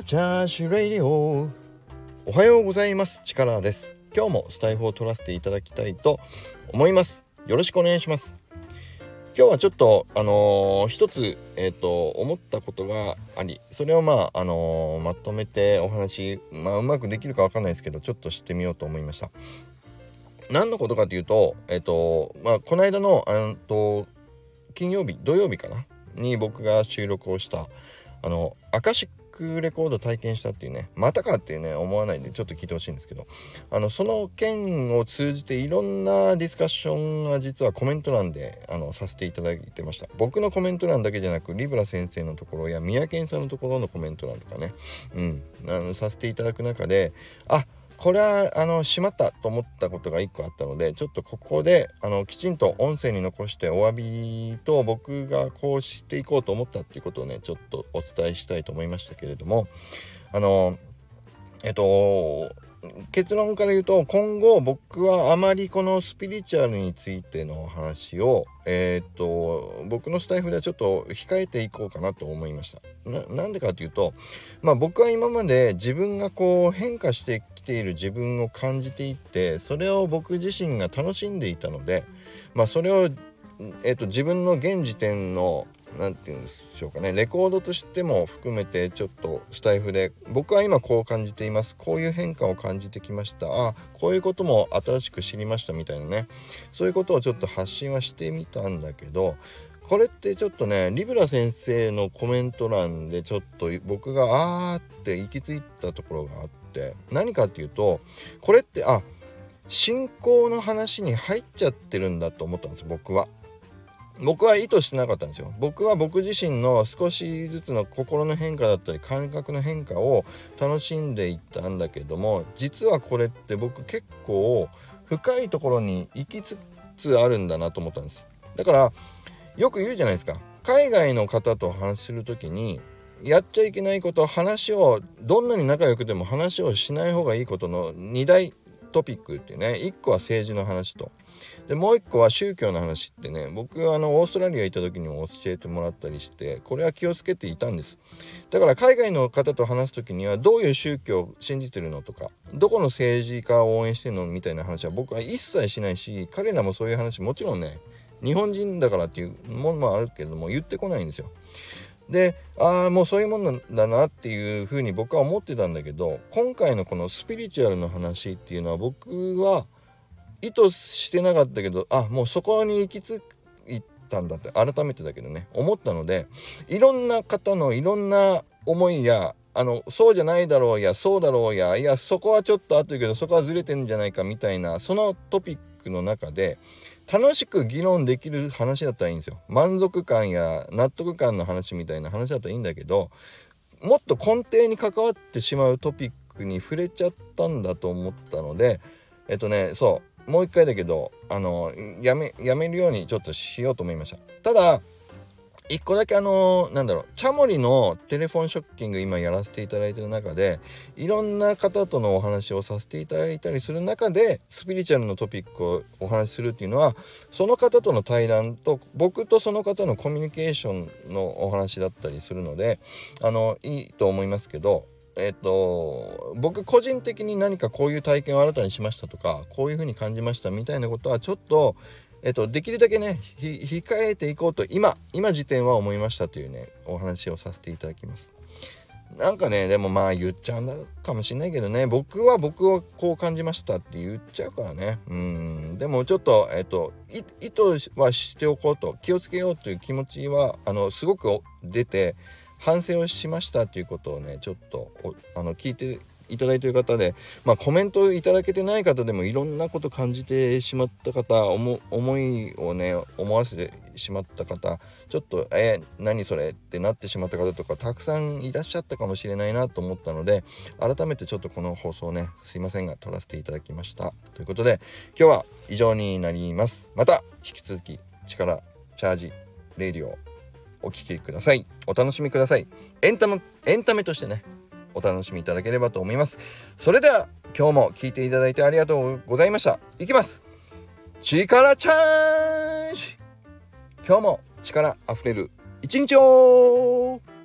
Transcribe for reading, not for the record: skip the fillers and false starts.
チャーシュレイディオ。おはようございます。チカラです。今日もスタイフを取らせていただきたいと思います。よろしくお願いします。今日はちょっと一つ思ったことがあり、それをまとめてお話うまくできるかわかんないですけど、ちょっとしてみようと思いました。何のことかというとこの間の金曜日土曜日かなに僕が収録をしたアカシックレコード体験したっていうね、またかっていうね思わないでちょっと聞いてほしいんですけど、その件を通じていろんなディスカッションが実はコメント欄でさせていただいてました。僕のコメント欄だけじゃなく、リブラ先生のところや宮健さんのところのコメント欄とかね、させていただく中で、これはしまったと思ったことが一個あったので、ちょっとここできちんと音声に残してお詫びと、僕がこうしていこうと思ったっていうことをねちょっとお伝えしたいと思いましたけれども、結論から言うと、今後僕はあまりこのスピリチュアルについての話を僕のスタイフではちょっと控えていこうかなと思いました。なんでかというと、僕は今まで自分がこう変化してきている自分を感じていて、それを僕自身が楽しんでいたので、それを自分の現時点のなんていうんでしょうかね、レコードとしても含めてちょっとスタイフで僕は今こう感じています、こういう変化を感じてきました、こういうことも新しく知りましたみたいなね、そういうことをちょっと発信はしてみたんだけど、これってちょっとねリブラ先生のコメント欄でちょっと僕がって行き着いたところがあって、何かっていうと、これって信仰の話に入っちゃってるんだと思ったんです。僕は意図してなかったんですよ。僕は僕自身の少しずつの心の変化だったり感覚の変化を楽しんでいったんだけども、実はこれって僕結構深いところに行きつつあるんだなと思ったんです。だからよく言うじゃないですか、海外の方と話するときにやっちゃいけないこと、話をどんなに仲良くても話をしない方がいいことの2大トピックっていうね、1個は政治の話と、でもう1個は宗教の話ってね、僕オーストラリア行った時にも教えてもらったりして、これは気をつけていたんです。だから海外の方と話す時には、どういう宗教を信じてるのとか、どこの政治家を応援してるのみたいな話は僕は一切しないし、彼らもそういう話もちろんね、日本人だからっていうものもあるけれども言ってこないんですよ。でもうそういうもんなんだなっていうふうに僕は思ってたんだけど、今回のこのスピリチュアルの話っていうのは僕は意図してなかったけど、もうそこに行き着いたんだって改めてだけどね思ったので、いろんな方のいろんな思いやそうじゃないだろうやそうだろうや、いやそこはちょっと合ってるけどそこはずれてんじゃないかみたいな、そのトピックの中で楽しく議論できる話だったらいいんですよ。満足感や納得感の話みたいな話だったらいいんだけど、もっと根底に関わってしまうトピックに触れちゃったんだと思ったので、そうもう一回だけどやめるようにちょっとしようと思いました。ただ一個だけチャモリのテレフォンショッキング今やらせていただいている中で、いろんな方とのお話をさせていただいたりする中で、スピリチュアルのトピックをお話しするっていうのは、その方との対談と僕とその方のコミュニケーションのお話だったりするのでいいと思いますけど、僕個人的に何かこういう体験を新たにしましたとか、こういう風に感じましたみたいなことはちょっとできるだけね控えていこうと今時点は思いましたというねお話をさせていただきます。なんかねでも言っちゃうんだかもしれないけどね、僕はこう感じましたって言っちゃうからね。でもちょっと意図はしておこうと、気をつけようという気持ちはすごく出て、反省をしましたということをねちょっと聞いていただいている方で、コメントいただけてない方でもいろんなこと感じてしまった方、思いをね思わせてしまった方、ちょっと何それってなってしまった方とかたくさんいらっしゃったかもしれないなと思ったので、改めてちょっとこの放送ねすいませんが撮らせていただきましたということで、今日は以上になります。また引き続き力チャージレディオお聞きください。お楽しみください。エンタメとしてねお楽しみいただければと思います。それでは今日も聞いていただいてありがとうございました。いきます。力チャージ。今日も力あふれる一日を。